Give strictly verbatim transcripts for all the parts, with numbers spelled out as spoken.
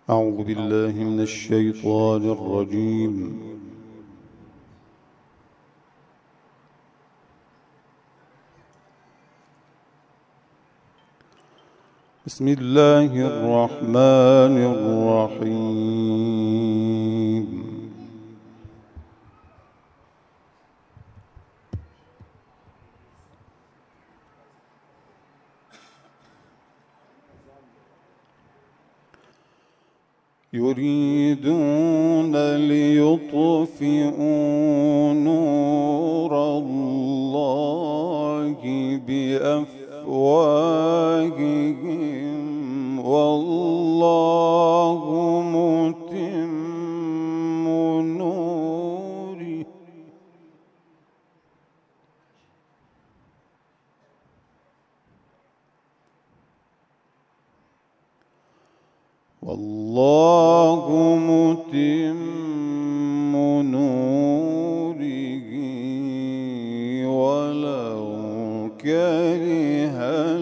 أعوذ بالله من الشيطان الرجيم. بسم الله الرحمن الرحيم. يريدون ليطفئوا نور الله بأفواههم والله متم نوره والله متم نوره ولو كره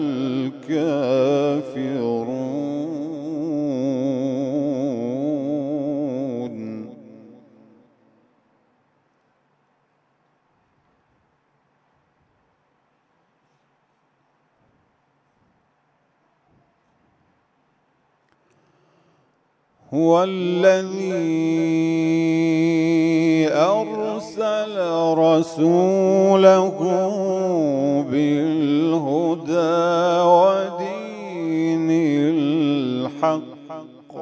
الكافرون. هو الذي أرسل رسوله بالهدى ودين الحق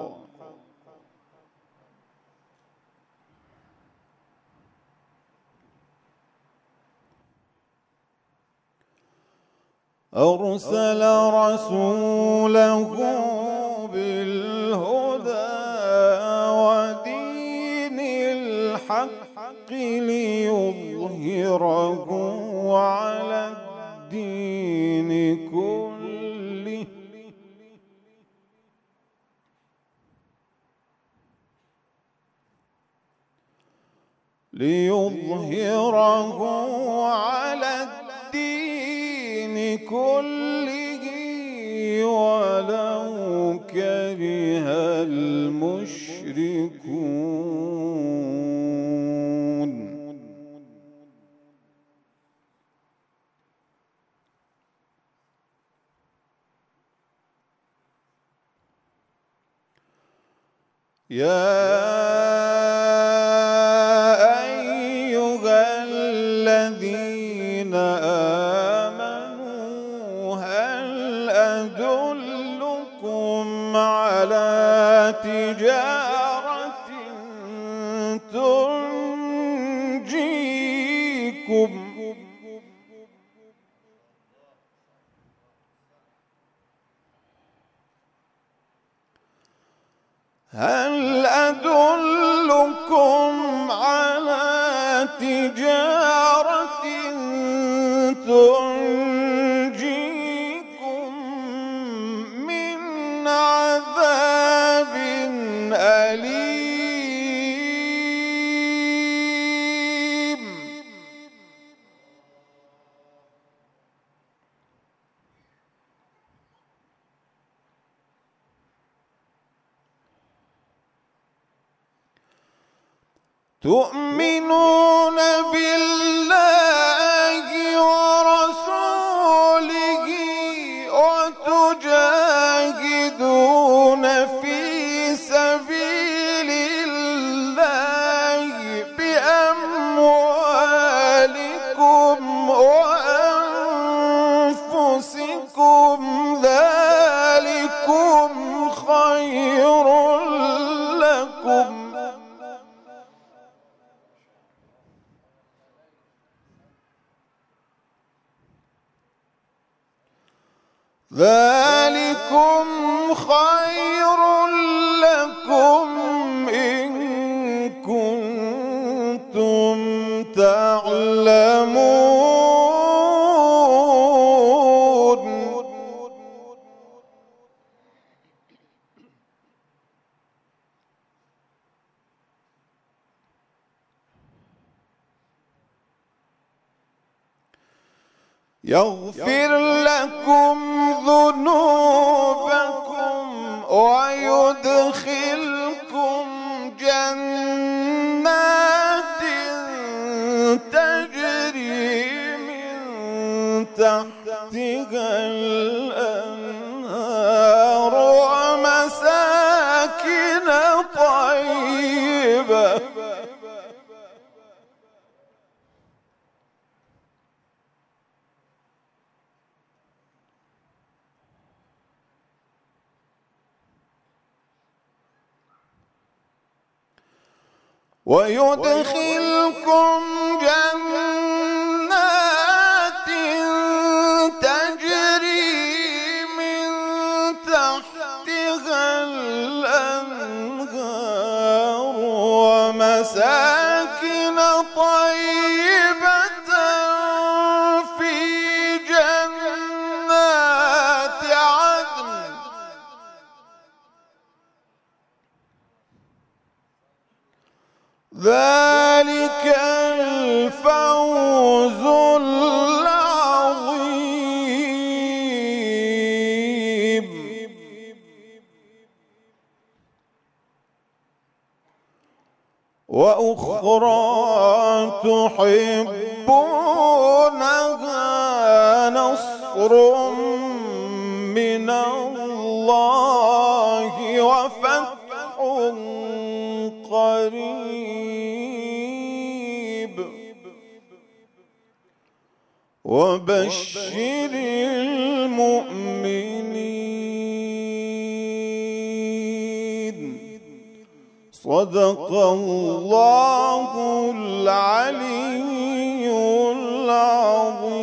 أرسل رسوله بالهدى ودين الحق ليظهره على الدين كله ليظهره على الدين كله ولو كره المشركون. يا أيها الذين آمنوا هل أدلكم على تجارة تنجيكم هل أدلكم على تجارة تنجيكم من عذاب أليم. تؤمنون بالله ورسوله وتجاهدون في سبيل الله بأموالكم وأنفسكم ذلكم خير لكم ذلكم خير لكم إن كنتم تعلمون. يغفر لكم ذنوبكم ويغفر ويدخلكم جنات تجري من تحتها الأنهار ومساكن طيبة ويدخلكم جنات تجري من تحتها الأنهار ومساكن طيبة في جنات عدن ذلك الفوز العظيم. وأخرى تحبونها نصر من الله وفتح قريب وبشر المؤمنين. صدق الله العلي العظيم.